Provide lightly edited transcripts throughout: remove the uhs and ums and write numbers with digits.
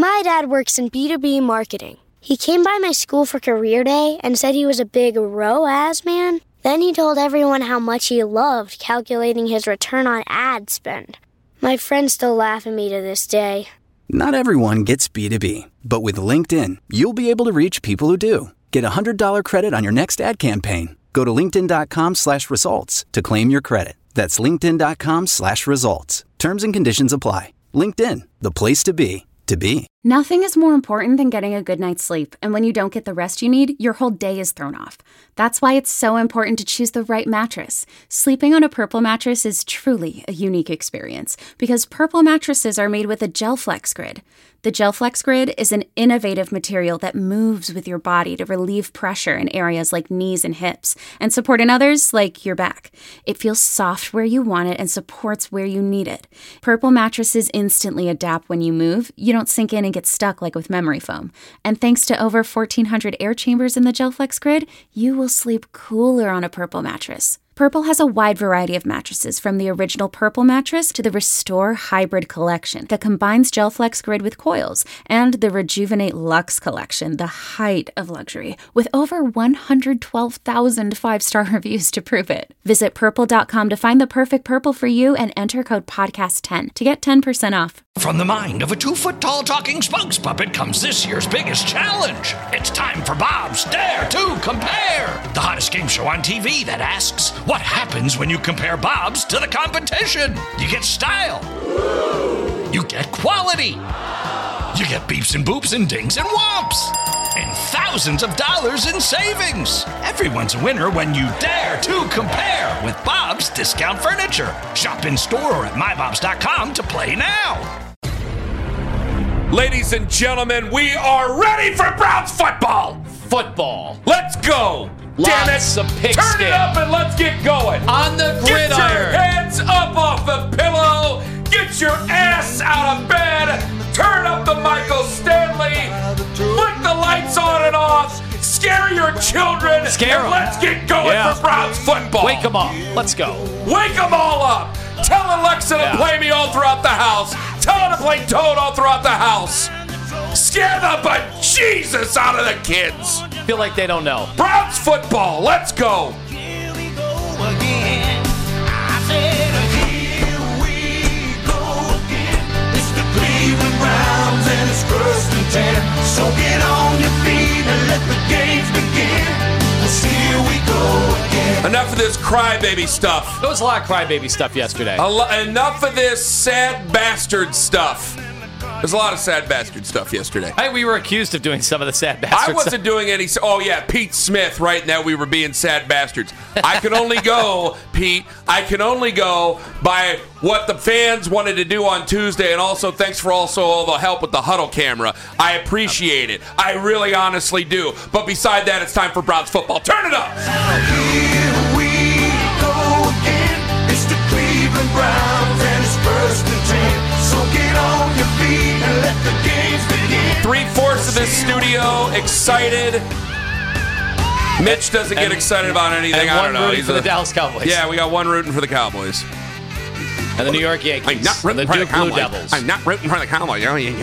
My dad works in B2B marketing. He came by my school for career day and said he was a big ROAS man. Then he told everyone how much he loved calculating his return on ad spend. My friends still laugh at me to this day. Not everyone gets B2B, but with LinkedIn, you'll be able to reach people who do. Get a $100 credit on your next ad campaign. Go to linkedin.com/results to claim your credit. That's linkedin.com/results. Terms and conditions apply. LinkedIn, the place to be, to be. Nothing is more important than getting a good night's sleep, and when you don't get the rest you need, your whole day is thrown off. That's why it's so important to choose the right mattress. Sleeping on a Purple mattress is truly a unique experience, because Purple mattresses are made with a GelFlex Grid. The GelFlex Grid is an innovative material that moves with your body to relieve pressure in areas like knees and hips, and support in others like your back. It feels soft where you want it and supports where you need it. Purple mattresses instantly adapt when you move. You don't sink in and get stuck like with memory foam. And thanks to over 1,400 air chambers in the GelFlex Grid, you will sleep cooler on a Purple mattress. Purple has a wide variety of mattresses, from the original Purple mattress to the Restore Hybrid collection that combines GelFlex Grid with coils, and the Rejuvenate Luxe collection, the height of luxury, with over 112,000 five-star reviews to prove it. Visit purple.com to find the perfect Purple for you and enter code podcast10 to get 10% off. From the mind of a 2-foot-tall talking spokes puppet comes this year's biggest challenge. It's time for Bob's Dare to Compare, the hottest game show on TV that asks, what happens when you compare Bob's to the competition? You get style. You get quality. You get beeps and boops and dings and whomps. And thousands of dollars in savings. Everyone's a winner when you dare to compare with Bob's Discount Furniture. Shop in store or at mybobs.com to play now. Ladies and gentlemen, we are ready for Browns football. Let's go. Damn it. Lots of pigskin. Turn it up and let's get going. On the gridiron. Get your hands up off the pillow. Get your ass out of bed. Turn up the Michael Stanley. Flick the lights on and off. Scare your children. Scare them. Let's get going for Browns football. Wake them up. Let's go. Wake them all up. Tell Alexa to play me all throughout the house. Tell her to play Toad all throughout the house. Scare the bejesus out of the kids. Feel like they don't know. Browns football. Let's go. Here we go again. I said, here we go again. It's the Cleveland Browns and it's 1st and 10. So get on your feet and let the games begin. 'Cause here we go again. Enough of this crybaby stuff. There was a lot of crybaby stuff yesterday. Enough of this sad bastard stuff. There's a lot of sad bastard stuff yesterday. We were accused of doing some of the sad bastard I wasn't doing any. Oh, yeah, Pete Smith, right now we were being sad bastards. I can only go, Pete, I can only go by what the fans wanted to do on Tuesday, and also thanks for also all the help with the huddle camera. I appreciate it. I really honestly do. But beside that, it's time for Browns football. Turn it up! Here we go again. It's the Cleveland Browns and it's 1st and 10. So get on your feet and let the games begin. 3/4 of this studio excited. Mitch doesn't get excited about anything. I don't know. He's for the Dallas Cowboys. Yeah, we got one rooting for the Cowboys. And the New York Yankees. I'm not rooting the for the Duke Blue Cowboys. Devils. I'm not rooting for the Cowboys.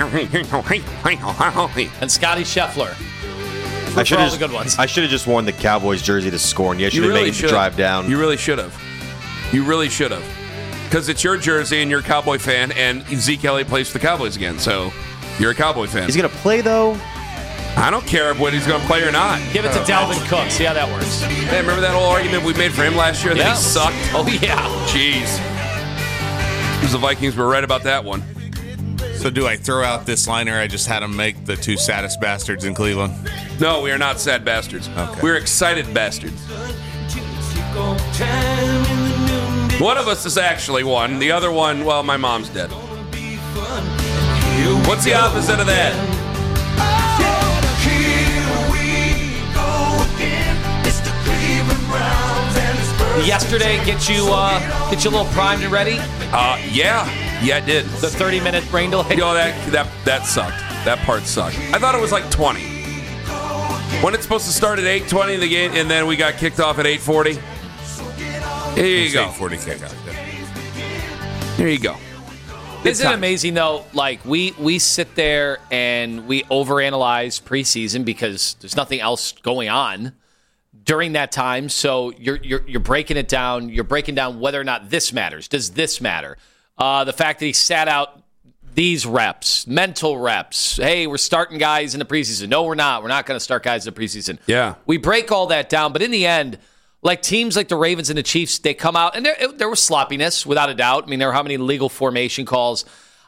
And Scotty Scheffler. I should all the good ones. I should have just worn the Cowboys jersey to score, and you should have made the drive down. You really should have. You really should have. Because it's your jersey and you're a Cowboy fan, and Zeke Elliott plays for the Cowboys again, so you're a Cowboy fan. He's going to play, though? I don't care whether he's going to play or not. Give it to Dalvin Cook. See how that works. Hey, remember that whole argument we made for him last year that he sucked? Oh, yeah. Jeez. Because the Vikings were right about that one. So do I throw out this liner I just had him make, the 2 saddest bastards in Cleveland? No, we are not sad bastards. Okay. We're excited bastards. One of us is actually one. The other one, well, my mom's dead. What's the opposite of that? Yesterday, get you a little primed and ready? Yeah, it did. The 30-minute rain delay? You know, that sucked. That part sucked. I thought it was like 20. When it's supposed to start at 8:20 the game, and then we got kicked off at 8:40. Here you go. 8:40 kickoff. Here you go. Isn't it amazing, though? Like, we sit there and we overanalyze preseason because there's nothing else going on during that time. So you're breaking it down. You're breaking down whether or not this matters. Does this matter? The fact that he sat out these reps, mental reps. Hey, we're starting guys in the preseason. No, we're not. We're not going to start guys in the preseason. Yeah. We break all that down. But in the end, like teams like the Ravens and the Chiefs, they come out, and there was sloppiness, without a doubt. I mean, there were how many legal formation calls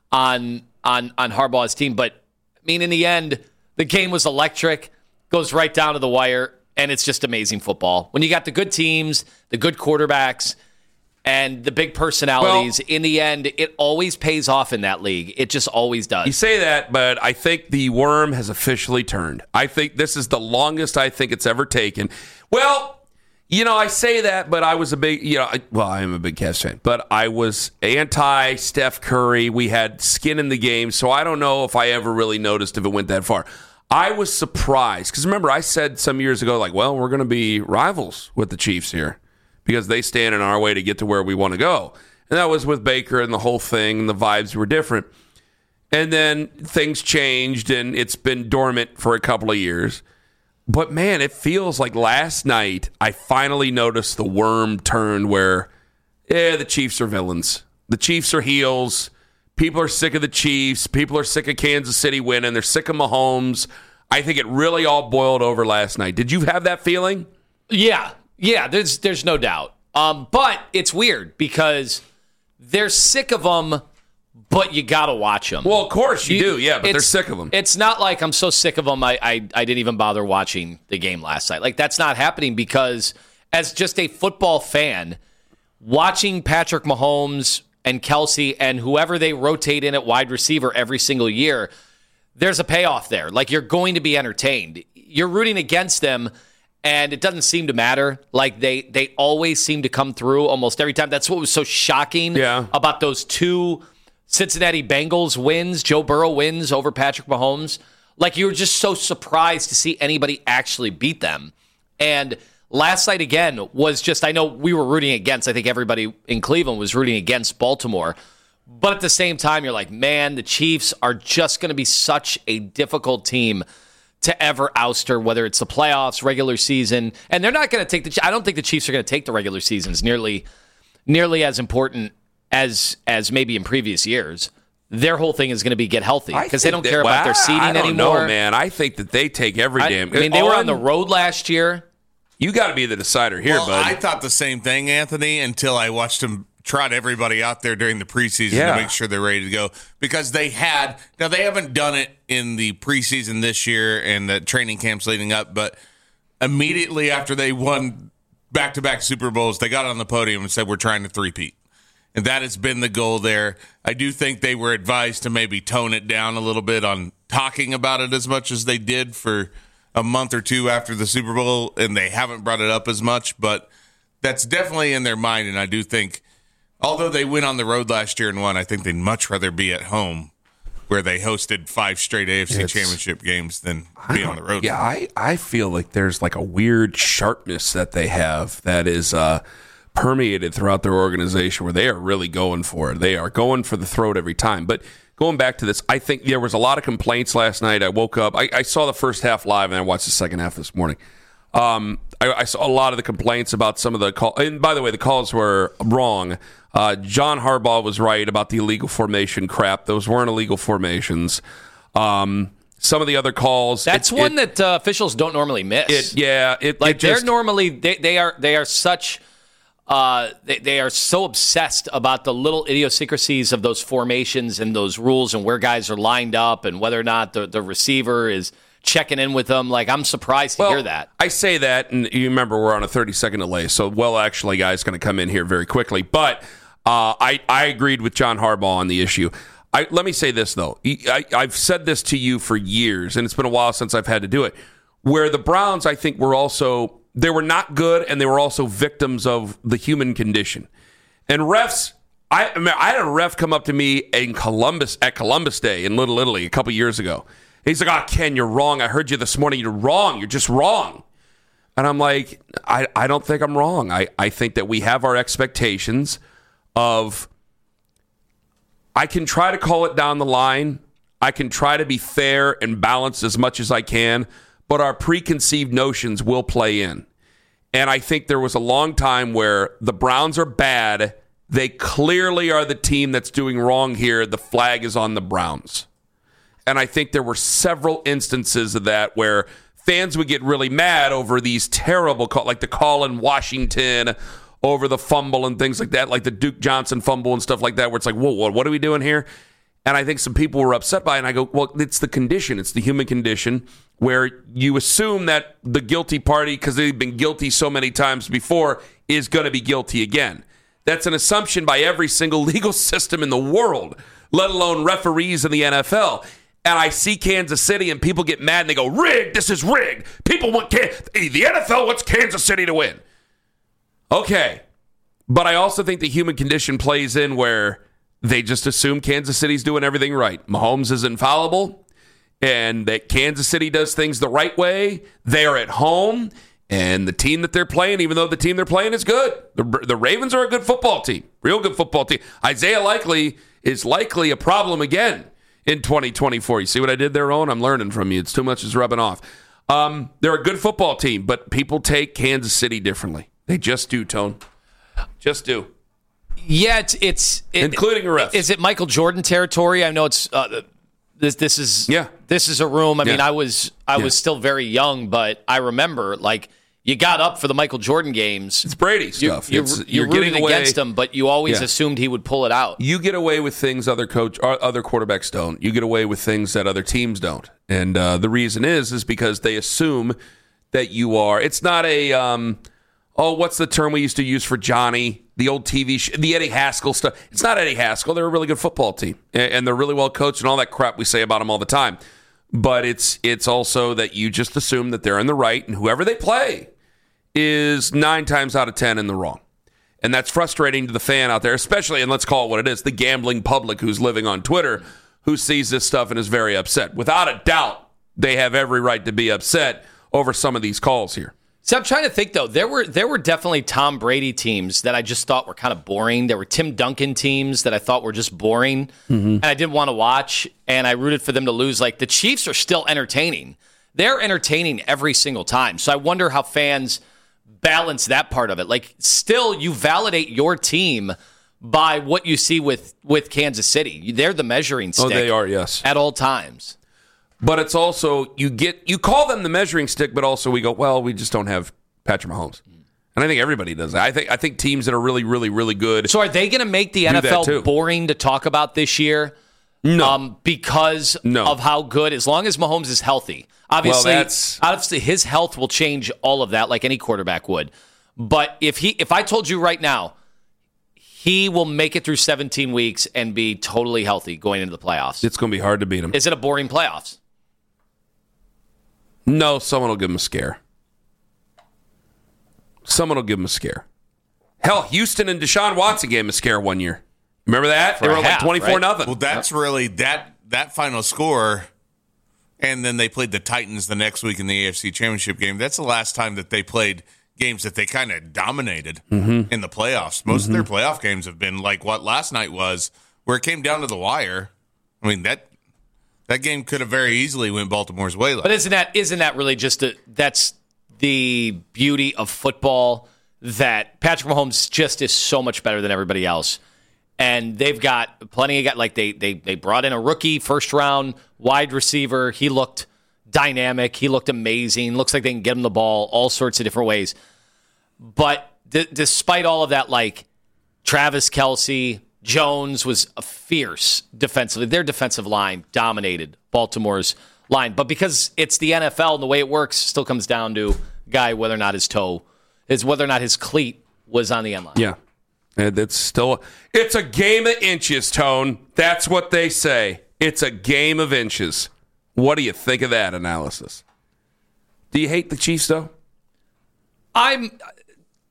on Harbaugh's team. But, I mean, in the end, the game was electric, goes right down to the wire, and it's just amazing football. When you got the good teams, the good quarterbacks, and the big personalities, in the end, it always pays off in that league. It just always does. You say that, but I think the worm has officially turned. I think this is the longest I think it's ever taken. Well, I say that, but I was a big, I am a big Cavs fan, but I was anti-Steph Curry. We had skin in the game, so I don't know if I ever really noticed if it went that far. I was surprised, because remember, I said some years ago, we're going to be rivals with the Chiefs here, because they stand in our way to get to where we want to go. And that was with Baker and the whole thing, and the vibes were different. And then things changed, and it's been dormant for a couple of years. But, man, it feels like last night I finally noticed the worm turn where, the Chiefs are villains. The Chiefs are heels. People are sick of the Chiefs. People are sick of Kansas City winning. They're sick of Mahomes. I think it really all boiled over last night. Did you have that feeling? Yeah, there's no doubt. But it's weird because they're sick of them, but you got to watch them. Well, of course you do, yeah, but they're sick of them. It's not like I'm so sick of them I didn't even bother watching the game last night. Like, that's not happening because as just a football fan, watching Patrick Mahomes and Kelsey and whoever they rotate in at wide receiver every single year, there's a payoff there. Like, you're going to be entertained. You're rooting against them, and it doesn't seem to matter. Like, they always seem to come through almost every time. That's what was so shocking about those two Cincinnati Bengals wins, Joe Burrow wins over Patrick Mahomes. Like, you were just so surprised to see anybody actually beat them. And last night, again, was just, I know we were rooting against, I think everybody in Cleveland was rooting against Baltimore. But at the same time, you're like, man, the Chiefs are just going to be such a difficult team to ever ouster, whether it's the playoffs, regular season. And they're not going to take I don't think the Chiefs are going to take the regular seasons nearly as important as maybe in previous years. Their whole thing is going to be get healthy because they don't care about their seeding anymore. I don't know, man. I think that they take every damn. I mean, they were on the road last year. You got to be the decider here, bud. I thought the same thing, Anthony, until I watched them trot everybody out there during the preseason to make sure they're ready to go. Because they haven't done it in the preseason this year and the training camps leading up, but immediately after they won back-to-back Super Bowls, they got on the podium and said, we're trying to three-peat. And that has been the goal there. I do think they were advised to maybe tone it down a little bit on talking about it as much as they did for a month or two after the Super Bowl, and they haven't brought it up as much, but that's definitely in their mind, and I do think, although they went on the road last year and won, I think they'd much rather be at home where they hosted 5 straight AFC championship games than be on the road. Yeah, I feel like there's like a weird sharpness that they have that is permeated throughout their organization where they are really going for it. They are going for the throat every time. But going back to this, I think there was a lot of complaints last night. I woke up. I saw the first half live, and I watched the second half this morning. I saw a lot of the complaints about some of the calls. And by the way, the calls were wrong. John Harbaugh was right about the illegal formation crap. Those weren't illegal formations. Some of the other calls. That's one that officials don't normally miss. They're normally they are such. They are so obsessed about the little idiosyncrasies of those formations and those rules and where guys are lined up and whether or not the receiver is checking in with them. Like, I'm surprised to hear that. I say that, and you remember we're on a 30-second delay, so actually, guys, going to come in here very quickly. But I agreed with John Harbaugh on the issue. Let me say this, though. I've said this to you for years, and it's been a while since I've had to do it, where the Browns, I think, were also... They were not good, and they were also victims of the human condition. And refs, I had a ref come up to me in Columbus Day in Little Italy a couple years ago. He's like, Ken, you're wrong. I heard you this morning. You're wrong. You're just wrong. And I'm like, I don't think I'm wrong. I think that we have our expectations of I can try to call it down the line. I can try to be fair and balanced as much as I can, but our preconceived notions will play in. And I think there was a long time where the Browns are bad. They clearly are the team that's doing wrong here. The flag is on the Browns. And I think there were several instances of that where fans would get really mad over these terrible calls, like the call in Washington over the fumble and things like that, like the Duke Johnson fumble and stuff like that, where it's like, whoa, what are we doing here? And I think some people were upset by it, and I go, well, it's the condition. It's the human condition where you assume that the guilty party, because they've been guilty so many times before, is going to be guilty again. That's an assumption by every single legal system in the world, let alone referees in the NFL. And I see Kansas City, and people get mad, and they go, rigged, this is rigged. The NFL wants Kansas City to win. Okay. But I also think the human condition plays in where they just assume Kansas City's doing everything right. Mahomes is infallible, and that Kansas City does things the right way. They're at home, and the team that they're playing, even though the team they're playing is good, the Ravens are a good football team, real good football team. Isaiah Likely is likely a problem again in 2024. You see what I did there, Owen? I'm learning from you. It's too much is rubbing off. They're a good football team, but people take Kansas City differently. They just do, Tone. Just do. Yeah, it's including refs. Is it Michael Jordan territory? I know it's this is a room. I mean, I was still very young, but I remember like you got up for the Michael Jordan games. It's Brady stuff. You're rooting against him, but you always assumed he would pull it out. You get away with things other quarterbacks don't. You get away with things that other teams don't, and the reason is because they assume that you are. It's not a what's the term we used to use for Johnny? The old TV show, the Eddie Haskell stuff. It's not Eddie Haskell. They're a really good football team, and they're really well coached and all that crap we say about them all the time. But it's also that you just assume that they're in the right, and whoever they play is 9 times out of 10 in the wrong. And that's frustrating to the fan out there, especially, and let's call it what it is, the gambling public who's living on Twitter, who sees this stuff and is very upset. Without a doubt, they have every right to be upset over some of these calls here. So I'm trying to think, though. There were definitely Tom Brady teams that I just thought were kind of boring. There were Tim Duncan teams that I thought were just boring, and I didn't want to watch, and I rooted for them to lose. Like, the Chiefs are still entertaining. They're entertaining every single time. So I wonder how fans balance that part of it. Like, still, you validate your team by what you see with Kansas City. They're the measuring stick. Oh, they are, yes. At all times. But it's also, you call them the measuring stick, but also we go, well, we just don't have Patrick Mahomes. And I think everybody does that. I think teams that are really, really, really good. So are they going to make the NFL boring to talk about this year? No. Because of how good, as long as Mahomes is healthy. Obviously, his health will change all of that like any quarterback would. But if I told you right now, he will make it through 17 weeks and be totally healthy going into the playoffs. It's going to be hard to beat him. Is it a boring playoffs? No, someone will give him a scare. Someone will give him a scare. Hell, Houston and Deshaun Watson gave him a scare one year. Remember that? They were like 24-0. Right? Well, that's really that final score, and then they played the Titans the next week in the AFC Championship game. That's the last time that they played games that they kind of dominated in the playoffs. Most of their playoff games have been like what last night was, where it came down to the wire. I mean, that game could have very easily went Baltimore's way. But isn't that really just that's the beauty of football, that Patrick Mahomes just is so much better than everybody else. And they've got plenty of guys. Like they brought in a rookie first round wide receiver. He looked dynamic. He looked amazing. Looks like they can get him the ball all sorts of different ways. But despite all of that, like Travis Kelce, Jones was fierce defensively. Their defensive line dominated Baltimore's line. But because it's the NFL and the way it works, still comes down to whether or not his cleat was on the end line. Yeah. And it's a game of inches, Tone. That's what they say. It's a game of inches. What do you think of that analysis? Do you hate the Chiefs, though?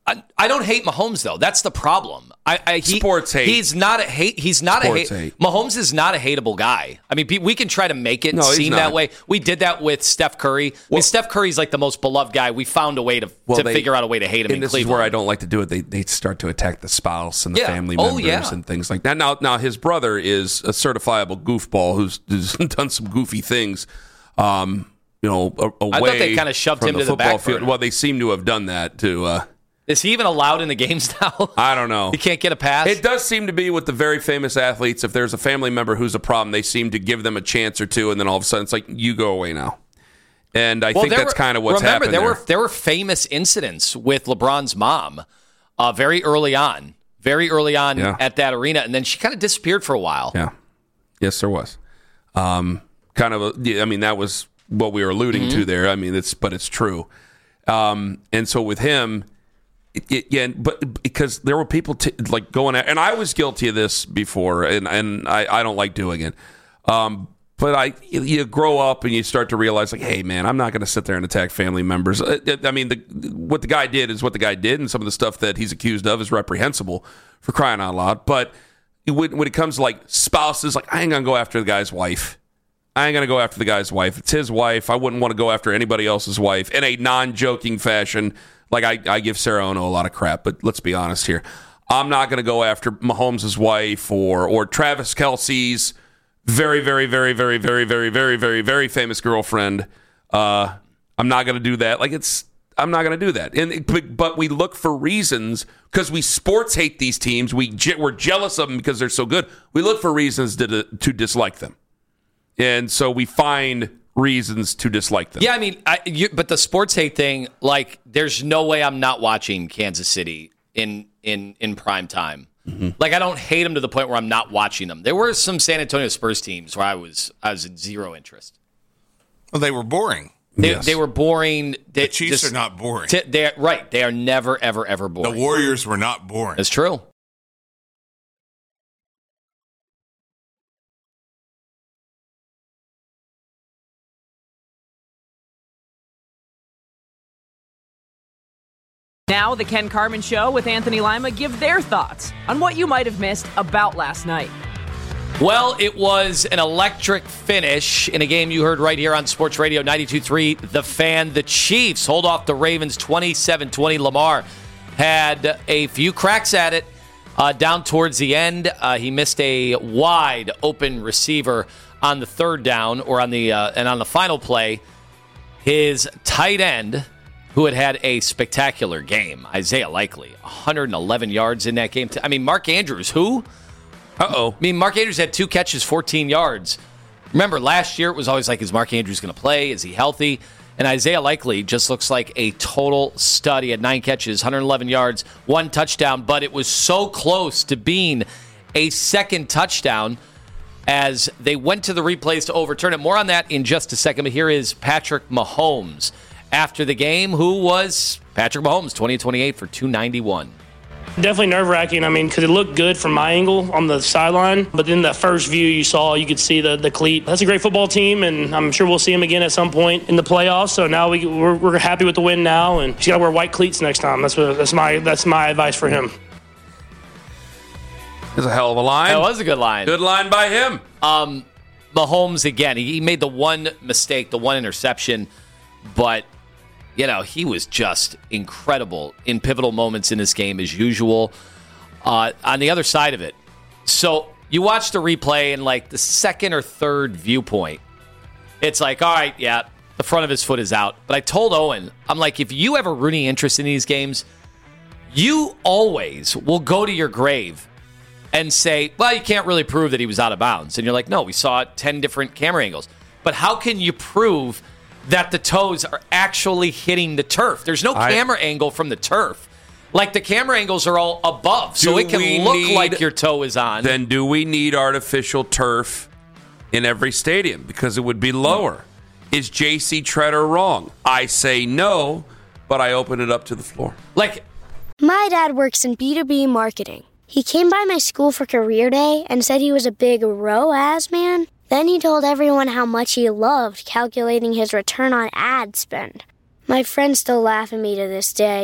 I don't hate Mahomes though. That's the problem. Sports hate. He's not a hate. He's not Sports a hate. hate. Mahomes is not a hateable guy. I mean, we can try to make it seem that way. We did that with Steph Curry. I mean, Steph Curry's like the most beloved guy. We found a way to figure out a way to hate him in this Cleveland. Is where I don't like to do it. They start to attack the spouse and the family members and things like that. Now his brother is a certifiable goofball who's done some goofy things. Away I thought they kind of shoved him to the back field. Well, they seem to have done that to. Is he even allowed in the games now? I don't know. He can't get a pass? It does seem to be with the very famous athletes. If there's a family member who's a problem, they seem to give them a chance or two, and then all of a sudden it's like, you go away now. And I think that's kind of what's happened there. There were famous incidents with LeBron's mom very early on at that arena, and then she kind of disappeared for a while. Yeah. Yes, there was. That was what we were alluding to there. I mean, it's true. And so with him... but because there were people going at, and I was guilty of this before, and I don't like doing it. But you grow up and you start to realize, like, hey, man, I'm not going to sit there and attack family members. I mean, what the guy did is what the guy did, and some of the stuff that he's accused of is reprehensible, for crying out loud. But when it comes to like spouses, like, I ain't going to go after the guy's wife. I ain't going to go after the guy's wife. It's his wife. I wouldn't want to go after anybody else's wife in a non-joking fashion. Like, I give Sarah Ono a lot of crap, but let's be honest here. I'm not going to go after Mahomes' wife or Travis Kelce's very, very, very, very, very, very, very, very, very famous girlfriend. I'm not going to do that. I'm not going to do that. But we look for reasons, because we sports hate these teams. We're jealous of them because they're so good. We look for reasons to dislike them. And so we find reasons to dislike them. Yeah, I mean, but the sports hate thing, like, there's no way I'm not watching Kansas City in prime time. Mm-hmm. Like, I don't hate them to the point where I'm not watching them. There were some San Antonio Spurs teams where I was in zero interest. Well, they were boring. They were boring. The Chiefs are not boring. Right. They are never, ever, ever boring. The Warriors were not boring. That's true. Now, the Ken Carman Show with Anthony Lima give their thoughts on what you might have missed about last night. Well, it was an electric finish in a game you heard right here on Sports Radio 92.3. The Fan, the Chiefs hold off the Ravens 27-20. Lamar had a few cracks at it down towards the end. He missed a wide open receiver on the third down, or on the final play. His tight end, who had a spectacular game, Isaiah Likely, 111 yards in that game. I mean, Mark Andrews, who? I mean, Mark Andrews had 2 catches, 14 yards. Remember, last year it was always like, is Mark Andrews going to play? Is he healthy? And Isaiah Likely just looks like a total stud. He had 9 catches, 111 yards, 1 touchdown, but it was so close to being a second touchdown as they went to the replays to overturn it. More on that in just a second, but here is Patrick Mahomes after the game, who was Patrick Mahomes, 20-28 for 291. Definitely nerve-wracking, because it looked good from my angle on the sideline, but then that first view you could see the cleat. That's a great football team, and I'm sure we'll see them again at some point in the playoffs, so now we're happy with the win now, and he's got to wear white cleats next time. That's my advice for him. That's a hell of a line. That was a good line. Good line by him. Mahomes, again, he made the one mistake, the one interception, but he was just incredible in pivotal moments in this game as usual. On the other side of it, so you watch the replay and like the second or third viewpoint, it's like, all right, yeah, the front of his foot is out. But I told Owen, I'm like, if you have a rooting interest in these games, you always will go to your grave and say, well, you can't really prove that he was out of bounds. And you're like, no, we saw 10 different camera angles. But how can you prove that the toes are actually hitting the turf? There's no camera angle from the turf. Like, the camera angles are all above, so it can look like your toe is on. Then do we need artificial turf in every stadium? Because it would be lower. Is J.C. Treader wrong? I say no, but I open it up to the floor. My dad works in B2B marketing. He came by my school for career day and said he was a big ROAS man. Then he told everyone how much he loved calculating his return on ad spend. My friends still laugh at me to this day.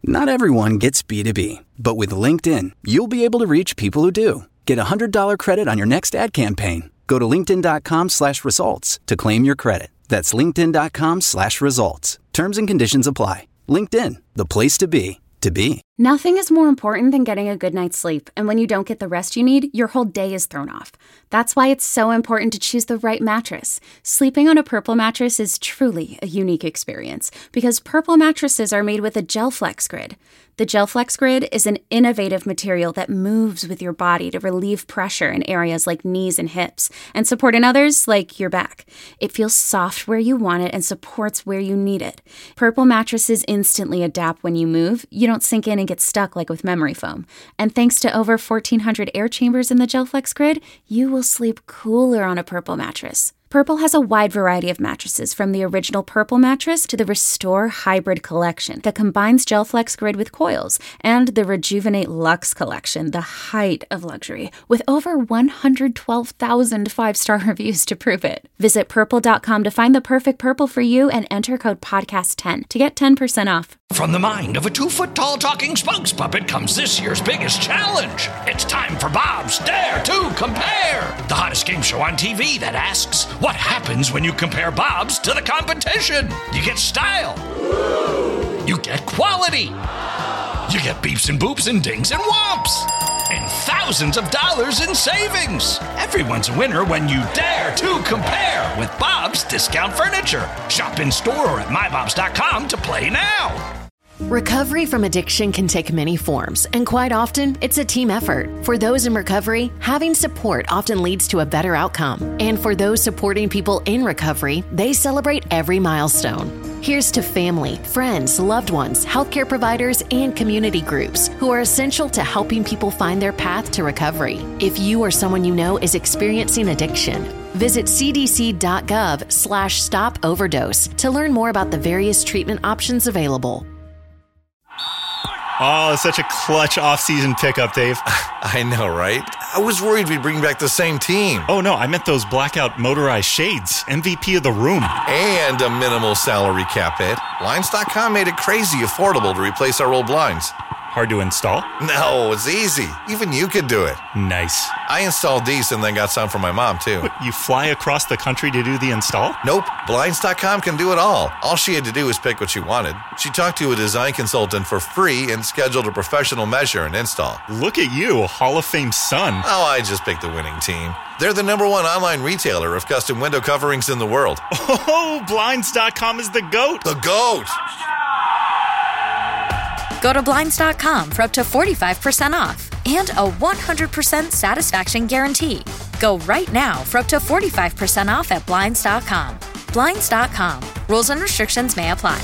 Not everyone gets B2B, but with LinkedIn, you'll be able to reach people who do. Get a $100 credit on your next ad campaign. Go to linkedin.com/results to claim your credit. That's linkedin.com/results. Terms and conditions apply. LinkedIn, the place to be, to be. Nothing is more important than getting a good night's sleep, and when you don't get the rest you need, your whole day is thrown off. That's why it's so important to choose the right mattress. Sleeping on a Purple mattress is truly a unique experience because Purple mattresses are made with a GelFlex Grid. The GelFlex Grid is an innovative material that moves with your body to relieve pressure in areas like knees and hips and support in others like your back. It feels soft where you want it and supports where you need it. Purple mattresses instantly adapt when you move. You don't sink in and get stuck like with memory foam. And thanks to over 1,400 air chambers in the GelFlex Grid, you will sleep cooler on a Purple mattress. Purple has a wide variety of mattresses, from the original Purple mattress to the Restore Hybrid collection that combines GelFlex Grid with coils, and the Rejuvenate Luxe collection, the height of luxury, with over 112,000 five-star reviews to prove it. Visit purple.com to find the perfect Purple for you and enter code podcast10 to get 10% off. From the mind of a 2-foot-tall talking spokes puppet comes this year's biggest challenge. It's time for Bob's Dare to Compare, the hottest game show on TV that asks, what happens when you compare Bob's to the competition? You get style. You get quality. You get beeps and boops and dings and whomps. And thousands of dollars in savings. Everyone's a winner when you dare to compare with Bob's Discount Furniture. Shop in store or at mybobs.com to play now. Recovery from addiction can take many forms, and quite often, it's a team effort. For those in recovery, having support often leads to a better outcome. And for those supporting people in recovery, they celebrate every milestone. Here's to family, friends, loved ones, healthcare providers, and community groups who are essential to helping people find their path to recovery. If you or someone you know is experiencing addiction, visit cdc.gov/stop overdose to learn more about the various treatment options available. Oh, such a clutch off-season pickup, Dave. I know, right? I was worried we'd bring back the same team. Oh, no, I meant those blackout motorized shades. MVP of the room. And a minimal salary cap hit. Blinds.com made it crazy affordable to replace our old blinds. Hard to install? No, it's easy. Even you could do it. Nice. I installed these and then got some for my mom, too. What, you fly across the country to do the install? Nope. Blinds.com can do it all. All she had to do was pick what she wanted. She talked to a design consultant for free and scheduled a professional measure and install. Look at you, Hall of Fame son. Oh, I just picked the winning team. They're the #1 online retailer of custom window coverings in the world. Oh, Blinds.com is the GOAT. The GOAT. Go to Blinds.com for up to 45% off and a 100% satisfaction guarantee. Go right now for up to 45% off at Blinds.com. Blinds.com. Rules and restrictions may apply.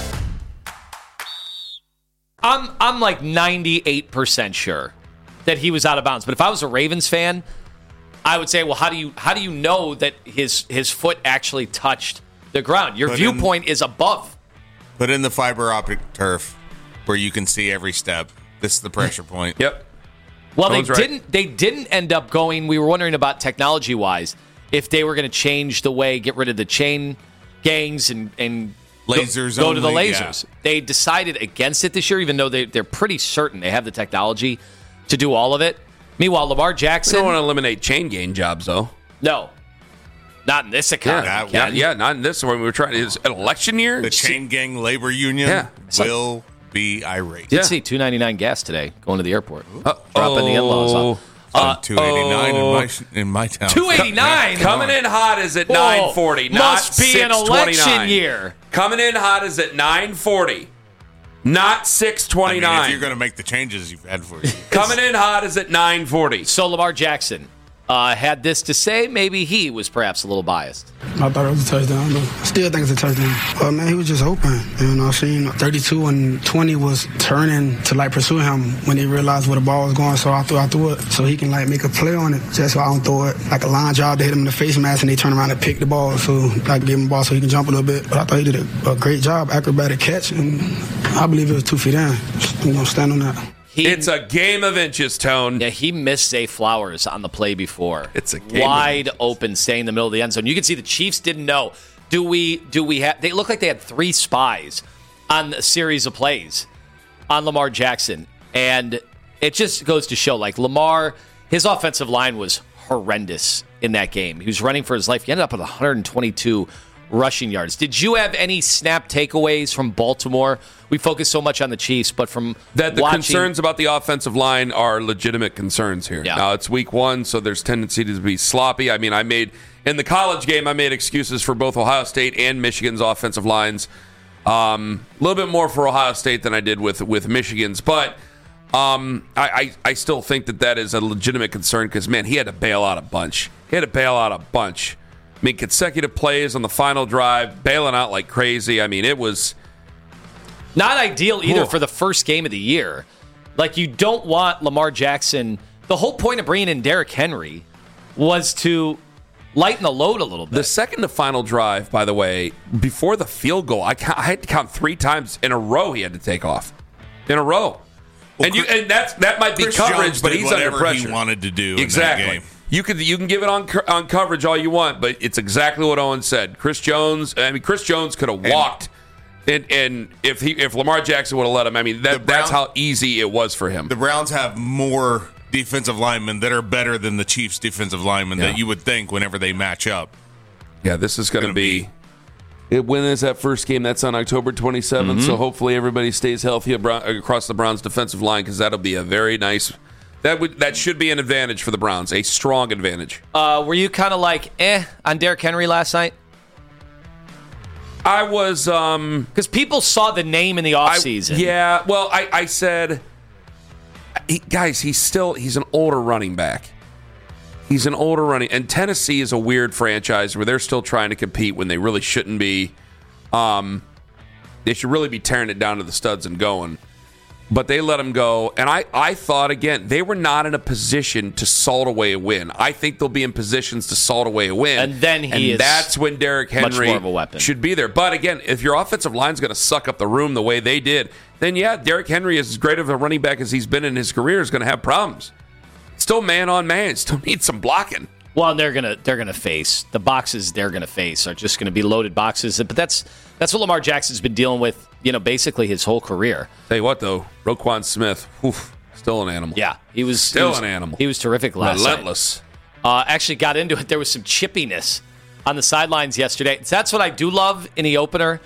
I'm like 98% sure that he was out of bounds. But if I was a Ravens fan, I would say, well, how do you know that his foot actually touched the ground? Your viewpoint is above. Put in the fiber optic turf, where you can see every step. This is the pressure point. Yep. Well, they didn't end up going. We were wondering about technology-wise if they were going to change the way, get rid of the chain gangs and lasers. Go to the lasers. Yeah. They decided against it this year, even though they're pretty certain they have the technology to do all of it. Meanwhile, Lamar Jackson. We don't want to eliminate chain gang jobs, though. No. Not in this economy. Not in this one. We were trying. It's an election year. The chain gang labor union will be irate. Did see $2.99 gas today going to the airport. Dropping the in-laws off. $2.89 in my town. $2.89 coming in hot is at $9.40. Must be an election year. Coming in hot is at $9.40, not $6.29. If you're going to make the changes you've had for you. Coming in hot is at $9.40. So Lamar Jackson had this to say. Maybe he was perhaps a little biased. I thought it was a touchdown. I still think it's a touchdown. But, man, he was just open. You know, 32 and 20 was turning to, pursue him when he realized where the ball was going, so I threw it. So he can, make a play on it, just so I don't throw it like a line job to hit him in the face mask, and they turn around and pick the ball. So I give him the ball so he can jump a little bit. But I thought he did a great job, acrobatic catch, and I believe it was 2 feet in. I'm going to stand on that. It's a game of inches, Tone. Yeah, he missed Zay Flowers on the play before. It's a game wide open, staying in the middle of the end zone. You can see the Chiefs didn't know. Do we have? They look like they had 3 spies on a series of plays. on Lamar Jackson. And it just goes to show, like, Lamar, his offensive line was horrendous in that game. He was running for his life. He ended up with 122 rushing yards. Did you have any snap takeaways from Baltimore? We focus so much on the Chiefs, but from that the concerns about the offensive line are legitimate concerns here. Yeah. Now, it's week 1, so there's tendency to be sloppy. I mean, in the college game, I made excuses for both Ohio State and Michigan's offensive lines. A little bit more for Ohio State than I did with Michigan's, but I still think that is a legitimate concern because, man, he had to bail out a bunch. I mean, consecutive plays on the final drive, bailing out like crazy. I mean, it was not ideal either for the first game of the year. Like, you don't want Lamar Jackson. The whole point of bringing in Derrick Henry was to lighten the load a little bit. The second to final drive, by the way, before the field goal, I had to count 3 times in a row he had to take off. In a row. Well, and that might be Chris coverage, Jones but he's under pressure. He wanted to do exactly. In that game. You can give it on coverage all you want, but it's exactly what Owen said. Chris Jones could have walked, and if Lamar Jackson would have let him, I mean that's how easy it was for him. The Browns have more defensive linemen that are better than the Chiefs' defensive linemen that you would think whenever they match up. Yeah, this is going to be. When is that first game? That's on October 27th. So hopefully everybody stays healthy across the Browns' defensive line because that'll be a very nice. That should be an advantage for the Browns, a strong advantage. Were you kind of like on Derrick Henry last night? I was because people saw the name in the offseason. Yeah, well, I said, he's an older running back. He's an older running, and Tennessee is a weird franchise where they're still trying to compete when they really shouldn't be. They should really be tearing it down to the studs and going. But they let him go, and I thought, again, they were not in a position to salt away a win. I think they'll be in positions to salt away a win. And then that's when Derrick Henry much more of a weapon. Should be there. But again, if your offensive line's going to suck up the room the way they did, then yeah, Derrick Henry, is as great of a running back as he's been in his career, is going to have problems. Still man on man, still needs some blocking. Well, they're gonna face the boxes. They're gonna face are just gonna be loaded boxes. But that's what Lamar Jackson's been dealing with, basically his whole career. Tell you what, though, Roquan Smith, still an animal. Yeah, he was an animal. He was terrific last night. Relentless. Actually got into it. There was some chippiness on the sidelines yesterday. That's what I do love in the opener.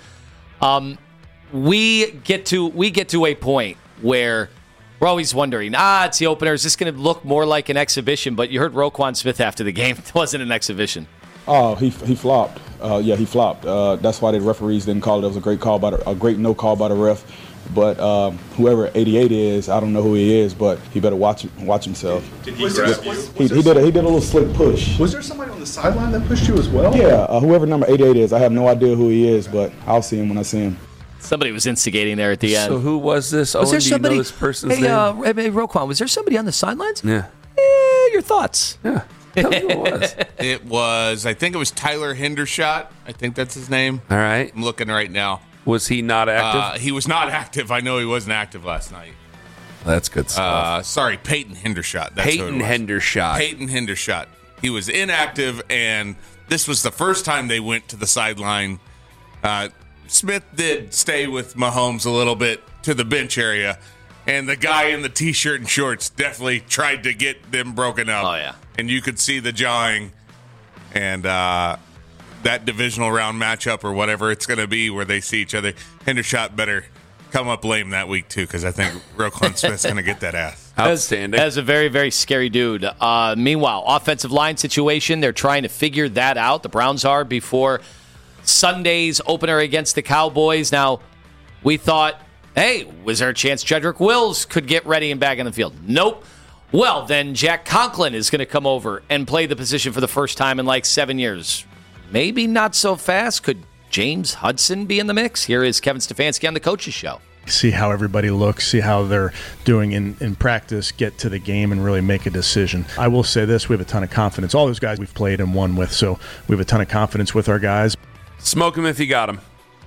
We get to a point where we're always wondering, it's the opener. Is this going to look more like an exhibition? But you heard Roquan Smith after the game. It wasn't an exhibition. Oh, he flopped. He flopped. That's why the referees didn't call it. It was a great no call by the ref. But whoever 88 is, I don't know who he is, but he better watch himself. Did he grab you? He did a little slick push. Was there somebody on the sideline that pushed you as well? Yeah, whoever number 88 is, I have no idea who he is, but I'll see him when I see him. Somebody was instigating there at the end. So who was this? Was there somebody? Do you know this person's name? Hey, Roquan, was there somebody on the sidelines? Yeah. Your thoughts? Yeah. Tell me who it was. I think it was Tyler Hendershot. I think that's his name. All right. I'm looking right now. Was he not active? He was not active. I know he wasn't active last night. That's good stuff. Sorry, Peyton Hendershot. That's Peyton Hendershot. He was inactive, and this was the first time they went to the sideline. Smith did stay with Mahomes a little bit to the bench area, and the guy in the T-shirt and shorts definitely tried to get them broken up. Oh, yeah. And you could see the jawing, and that divisional round matchup or whatever it's going to be where they see each other, Hendershot better come up lame that week, too, because I think Roquan Smith's going to get that ass. Outstanding. That's a very, very scary dude. Meanwhile, offensive line situation, they're trying to figure that out. The Browns are before Sunday's opener against the Cowboys. Now, we thought, hey, was there a chance Jedrick Wills could get ready and back in the field? Nope. Well, then Jack Conklin is going to come over and play the position for the first time in like 7 years. Maybe not so fast. Could James Hudson be in the mix? Here is Kevin Stefanski on the Coaches Show. See how everybody looks, see how they're doing in practice, get to the game, and really make a decision. I will say this, we have a ton of confidence. All those guys we've played and won with, so we have a ton of confidence with our guys. Smoke him if you got him.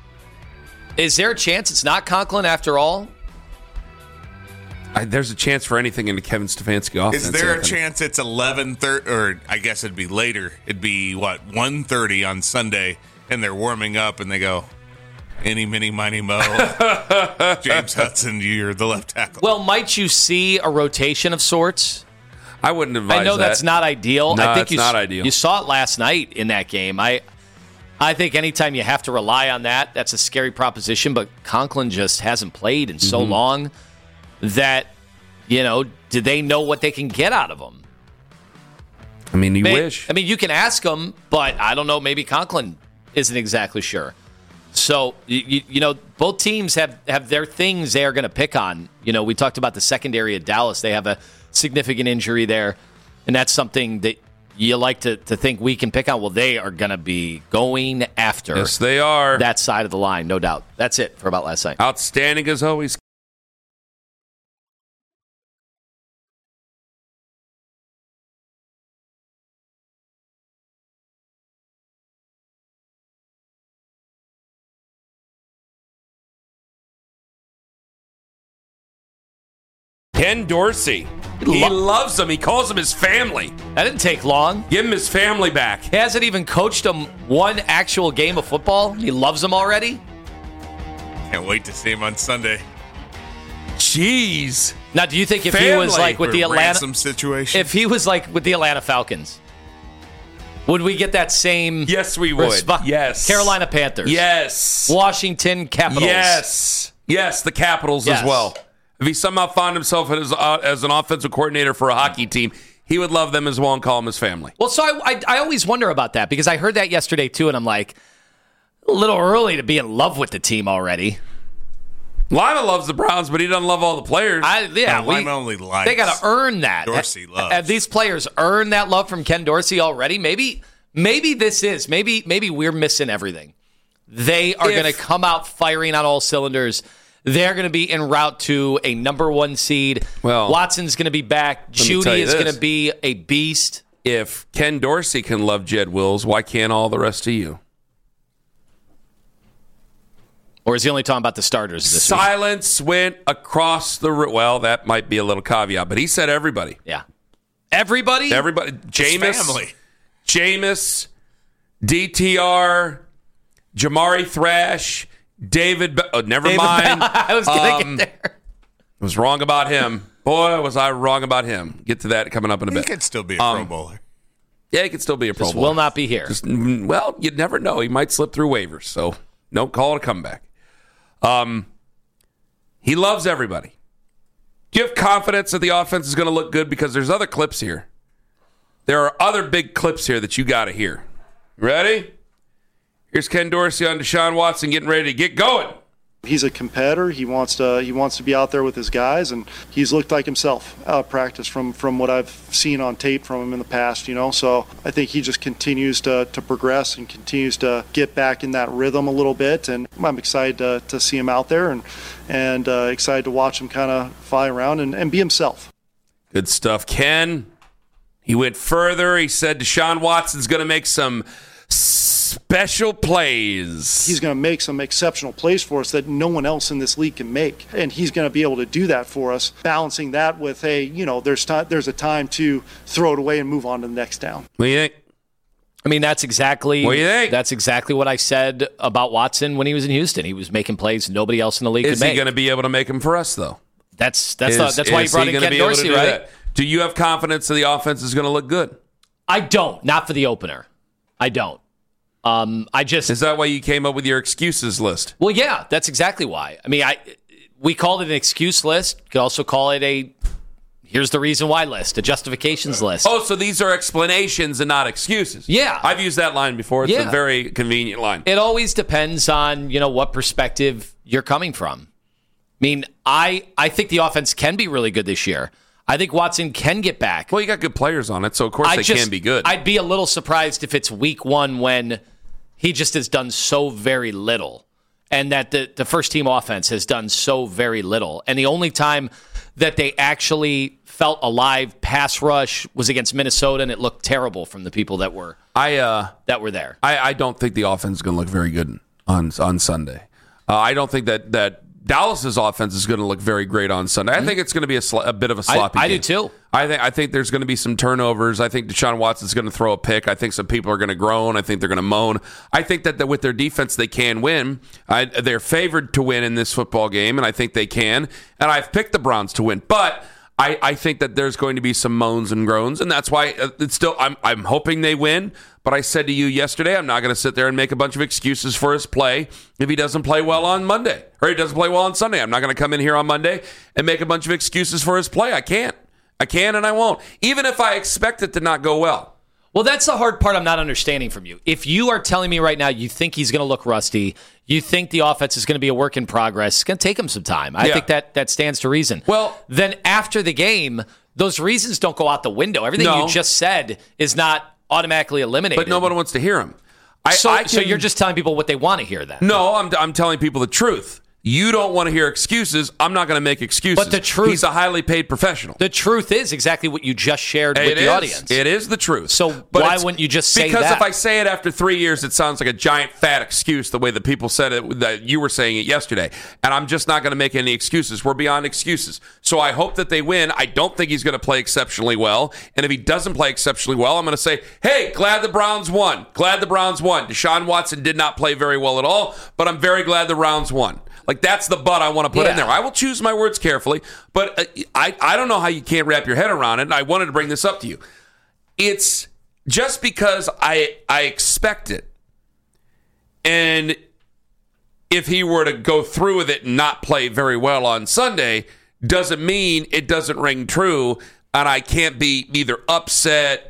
Is there a chance it's not Conklin after all? There's a chance for anything in the Kevin Stefanski offense. Is there a chance it's 11:30, or I guess it'd be later. It'd be, 1:30 on Sunday, and they're warming up, and they go, Any, mini, miny, mo. James Hudson, you're the left tackle. Well, might you see a rotation of sorts? I wouldn't advise that. I know that's not ideal. No, I think it's not ideal. You saw it last night in that game. I think anytime you have to rely on that, that's a scary proposition. But Conklin just hasn't played in so long that, do they know what they can get out of him? I mean, you wish. I mean, you can ask him, but I don't know. Maybe Conklin isn't exactly sure. So, both teams have their things they are going to pick on. We talked about the secondary at Dallas. They have a significant injury there, and that's something that you like to think we can pick on. Well, they are going to be going after yes, they are. That side of the line, no doubt. That's it for About Last Night. Outstanding as always. Ken Dorsey. He loves him. He calls him his family. That didn't take long. Give him his family back. He hasn't even coached him one actual game of football. He loves him already. Can't wait to see him on Sunday. Jeez. Now, do you think if he was like with the Atlanta situation, if he was like with the Atlanta Falcons, would we get that same? Yes, we would. Yes. Carolina Panthers. Yes. Washington Capitals. Yes, the Capitals as well. If he somehow found himself as an offensive coordinator for a hockey team, he would love them as well and call them his family. Well, so I always wonder about that because I heard that yesterday too, and I'm like, a little early to be in love with the team already. Lima loves the Browns, but he doesn't love all the players. Lima only likes. They got to earn that. Dorsey loves. Have these players earned that love from Ken Dorsey already? Maybe this is. Maybe we're missing everything. They are going to come out firing on all cylinders. They're going to be en route to a number 1 seed. Well, Watson's going to be back. Judy is going to be a beast. If Ken Dorsey can love Jed Wills, why can't all the rest of you? Or is he only talking about the starters this week? Silence went across the room. Well, that might be a little caveat, but he said everybody. Yeah. Everybody? Everybody. Jameis, DTR, Jamari Thrash, David. Never mind. I was going to get there. I was wrong about him. Boy, was I wrong about him. Get to that coming up in a bit. He could still be a Pro Bowler. Yeah, he could still be a Pro Bowler. Will not be here. Well, you never know. He might slip through waivers, so don't call it a comeback. He loves everybody. Do you have confidence that the offense is going to look good? Because there's other clips here. There are other big clips here that you got to hear. Ready? Here's Ken Dorsey on Deshaun Watson getting ready to get going. He's a competitor. He wants to be out there with his guys, and he's looked like himself out of practice from what I've seen on tape from him in the past. So I think he just continues to progress and continues to get back in that rhythm a little bit. And I'm excited to see him out there and excited to watch him kind of fly around and be himself. Good stuff, Ken. He went further. He said Deshaun Watson's going to make some special plays. He's going to make some exceptional plays for us that no one else in this league can make, and he's going to be able to do that for us, balancing that with there's a time to throw it away and move on to the next down. What do you think? I mean, that's exactly what do you think? That's exactly what I said about Watson when he was in Houston. He was making plays nobody else in the league could make. Is he going to be able to make them for us, though? That's why he brought in Ken Dorsey, right? That? Do you have confidence that the offense is going to look good? I don't. Not for the opener. I don't. Is that why you came up with your excuses list? Well, yeah, that's exactly why. I mean, we called it an excuse list. You could also call it a here's the reason why list, a justifications list. Oh, so these are explanations and not excuses. Yeah. I've used that line before. It's a very convenient line. It always depends on, what perspective you're coming from. I mean, I think the offense can be really good this year. I think Watson can get back. Well, you got good players on it, so of course they can be good. I'd be a little surprised if it's week 1 when he just has done so very little, and that the first-team offense has done so very little. And the only time that they actually felt alive pass rush was against Minnesota, and it looked terrible from the people that were there. I don't think the offense is going to look very good on Sunday. I don't think that Dallas's offense is going to look very great on Sunday. I think it's going to be a bit of a sloppy game. I do too. I think there's going to be some turnovers. I think Deshaun Watson's going to throw a pick. I think some people are going to groan. I think they're going to moan. I think that with their defense, they can win. They're favored to win in this football game, and I think they can. And I've picked the Browns to win. But I think that there's going to be some moans and groans, and that's why it's still. I'm hoping they win. But I said to you yesterday, I'm not going to sit there and make a bunch of excuses for his play if he doesn't play well on Monday or he doesn't play well on Sunday. I'm not going to come in here on Monday and make a bunch of excuses for his play. I can't. I can and I won't, even if I expect it to not go well. Well, that's the hard part I'm not understanding from you. If you are telling me right now you think he's going to look rusty, you think the offense is going to be a work in progress, it's going to take him some time. I think that stands to reason. Well, then after the game, those reasons don't go out the window. Everything you just said is not automatically eliminated. But nobody wants to hear him. So you're just telling people what they want to hear then? No, I'm telling people the truth. You don't want to hear excuses. I'm not going to make excuses. But the truth... He's a highly paid professional. The truth is exactly what you just shared with the audience. It is the truth. So why wouldn't you just say because that? Because if I say it after 3 years, it sounds like a giant fat excuse the way that people said it, that you were saying it yesterday. And I'm just not going to make any excuses. We're beyond excuses. So I hope that they win. I don't think he's going to play exceptionally well. And if he doesn't play exceptionally well, I'm going to say, hey, glad the Browns won. Glad the Browns won. Deshaun Watson did not play very well at all, but I'm very glad the Browns won. Like, that's the but I want to put in there. I will choose my words carefully, but I don't know how you can't wrap your head around it, and I wanted to bring this up to you. It's just because I expect it, and if he were to go through with it and not play very well on Sunday, doesn't mean it doesn't ring true, and I can't be either upset.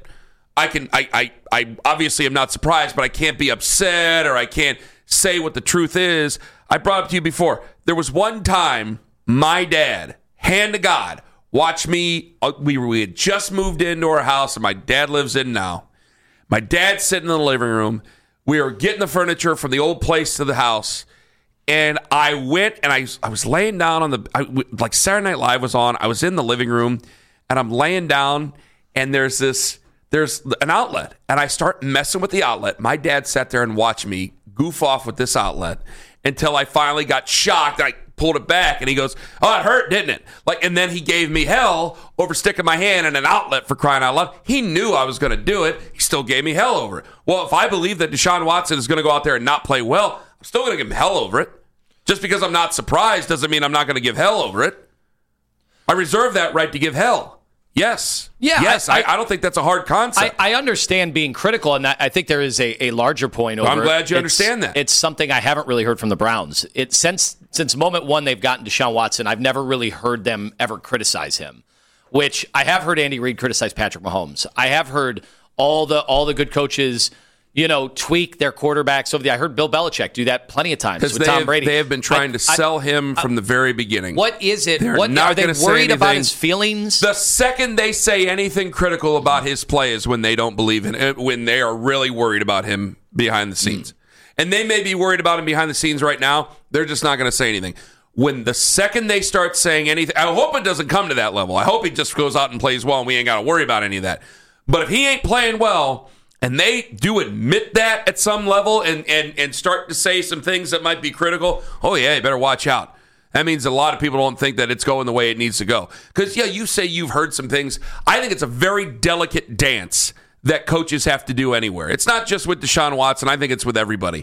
I obviously am not surprised, but I can't be upset, or I can't say what the truth is. I brought up to you before. There was one time my dad, hand to God, watched me. We had just moved into our house, and my dad lives in now. My dad's sitting in the living room. We were getting the furniture from the old place to the house, and I went and I was laying down on like Saturday Night Live was on. I was in the living room, and I'm laying down, and there's an outlet, and I start messing with the outlet. My dad sat there and watched me goof off with this outlet until I finally got shocked. I pulled it back, and he goes, "Oh, it hurt, didn't it?" And then he gave me hell over sticking my hand in an outlet, for crying out loud. He knew I was going to do it. He still gave me hell over it. Well, if I believe that Deshaun Watson is going to go out there and not play well, I'm still going to give him hell over it. Just because I'm not surprised doesn't mean I'm not going to give hell over it. I reserve that right to give hell. Yes. Yeah. Yes. I don't think that's a hard concept. I understand being critical, and I think there is a larger point over it. I'm glad you understand that. It's something I haven't really heard from the Browns. Since moment one they've gotten Deshaun Watson, I've never really heard them ever criticize him, which I have heard Andy Reid criticize Patrick Mahomes. I have heard all the good coaches, tweak their quarterbacks over I heard Bill Belichick do that plenty of times with Tom Brady. They have been trying to sell him from the very beginning. What is it? Are they worried about his feelings? The second they say anything critical about his play is when they don't believe in it, when they are really worried about him behind the scenes. And they may be worried about him behind the scenes right now. They're just not going to say anything. When the second they start saying anything, I hope it doesn't come to that level. I hope he just goes out and plays well and we ain't got to worry about any of that. But if he ain't playing well, and they do admit that at some level and start to say some things that might be critical, oh, yeah, you better watch out. That means a lot of people don't think that it's going the way it needs to go. Because, you say you've heard some things. I think it's a very delicate dance that coaches have to do anywhere. It's not just with Deshaun Watson. I think it's with everybody.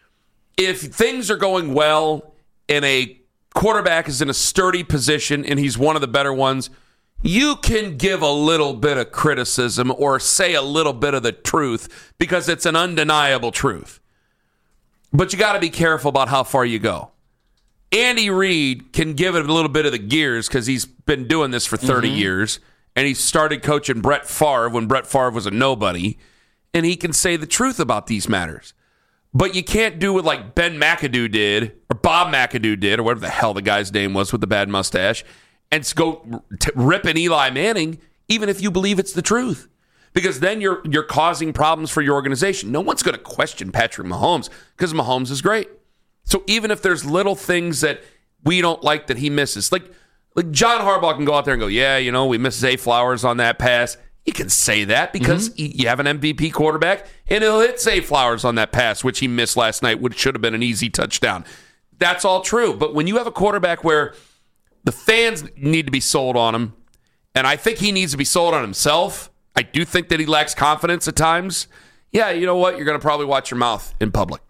If things are going well and a quarterback is in a sturdy position and he's one of the better ones, you can give a little bit of criticism or say a little bit of the truth because it's an undeniable truth. But you got to be careful about how far you go. Andy Reid can give it a little bit of the gears because he's been doing this for 30 years, and he started coaching Brett Favre when Brett Favre was a nobody, and he can say the truth about these matters. But you can't do what like Ben McAdoo did, or Bob McAdoo did, or whatever the hell the guy's name was with the bad mustache, and go ripping Eli Manning, even if you believe it's the truth. Because then you're causing problems for your organization. No one's going to question Patrick Mahomes because Mahomes is great. So even if there's little things that we don't like that he misses, like John Harbaugh can go out there and go, yeah, we missed Zay Flowers on that pass. You can say that because you have an MVP quarterback, and he'll hit Zay Flowers on that pass, which he missed last night, which should have been an easy touchdown. That's all true. But when you have a quarterback where the fans need to be sold on him, and I think he needs to be sold on himself, I do think that he lacks confidence at times. Yeah, you know what? You're going to probably watch your mouth in public.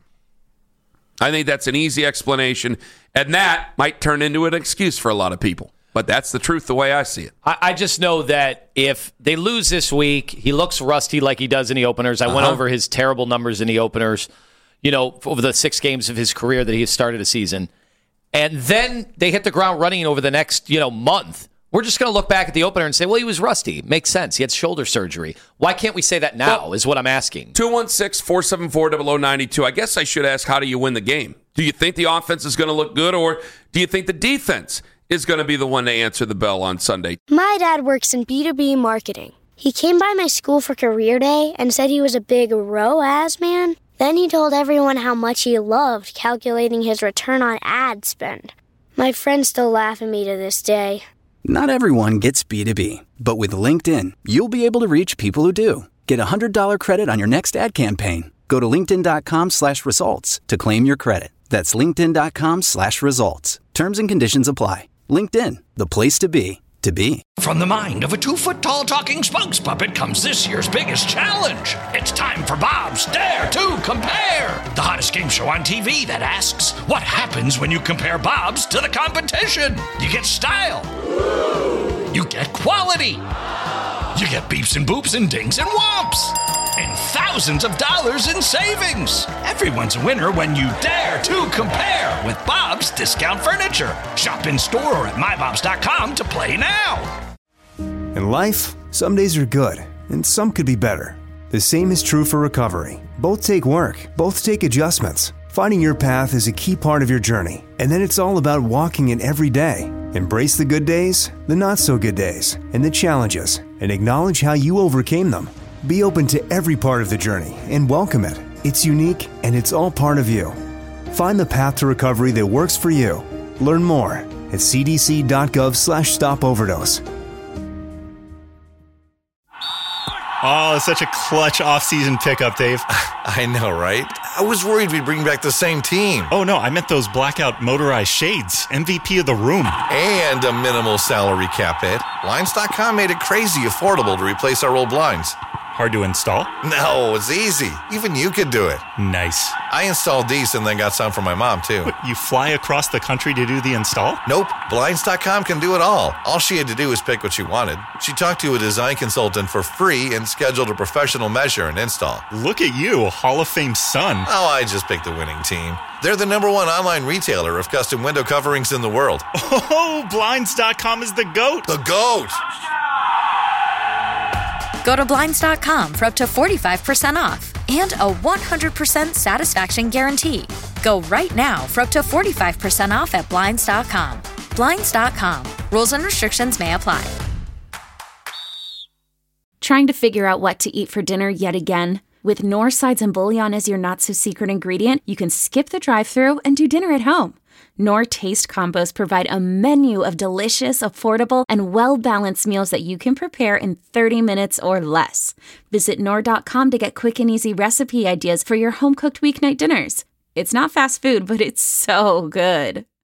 I think that's an easy explanation, and that might turn into an excuse for a lot of people. But that's the truth, the way I see it. I just know that if they lose this week, he looks rusty like he does in the openers. I went over his terrible numbers in the openers, over the 6 games of his career that he has started a season. And then they hit the ground running over the next, month. We're just going to look back at the opener and say, well, he was rusty. Makes sense. He had shoulder surgery. Why can't we say that now is what I'm asking. 216-474-0092. I guess I should ask, how do you win the game? Do you think the offense is going to look good, or do you think the defense is going to be the one to answer the bell on Sunday? My dad works in B2B marketing. He came by my school for career day and said he was a big ROAS man. Then he told everyone how much he loved calculating his return on ad spend. My friends still laugh at me to this day. Not everyone gets B2B, but with LinkedIn, you'll be able to reach people who do. Get a $100 credit on your next ad campaign. Go to linkedin.com/results to claim your credit. That's linkedin.com/results. Terms and conditions apply. LinkedIn, the place to be, to be. From the mind of a 2-foot-tall talking spokes puppet comes this year's biggest challenge. It's time for Bob's Dare to Compare, the hottest game show on TV that asks, what happens when you compare Bob's to the competition? You get style. You get quality. You get beeps and boops and dings and whomps. And thousands of dollars in savings. Everyone's a winner when you dare to compare with Bob's Discount Furniture. Shop in store or at mybobs.com to play now. In life, some days are good, and some could be better. The same is true for recovery. Both take work, both take adjustments. Finding your path is a key part of your journey, and then it's all about walking it every day. Embrace the good days, the not-so-good days, and the challenges, and acknowledge how you overcame them. Be open to every part of the journey and welcome it. It's unique, and it's all part of you. Find the path to recovery that works for you. Learn more at cdc.gov/stopoverdose. Oh, such a clutch off-season pickup, Dave. I know, right? I was worried we'd bring back the same team. Oh, no, I meant those blackout motorized shades. MVP of the room. And a minimal salary cap hit. Blinds.com made it crazy affordable to replace our old blinds. Hard to install? No, it's easy. Even you could do it. Nice. I installed these and then got some for my mom, too. What, you fly across the country to do the install? Nope. Blinds.com can do it all. All she had to do was pick what she wanted. She talked to a design consultant for free and scheduled a professional measure and install. Look at you, Hall of Fame son. Oh, I just picked the winning team. They're the #1 online retailer of custom window coverings in the world. Oh, Blinds.com is the GOAT. The GOAT! Go to Blinds.com for up to 45% off and a 100% satisfaction guarantee. Go right now for up to 45% off at Blinds.com. Blinds.com. Rules and restrictions may apply. Trying to figure out what to eat for dinner yet again? With Knorr sides and bouillon as your not-so-secret ingredient, you can skip the drive-thru and do dinner at home. Knorr Taste Combos provide a menu of delicious, affordable, and well-balanced meals that you can prepare in 30 minutes or less. Visit Knorr.com to get quick and easy recipe ideas for your home-cooked weeknight dinners. It's not fast food, but it's so good.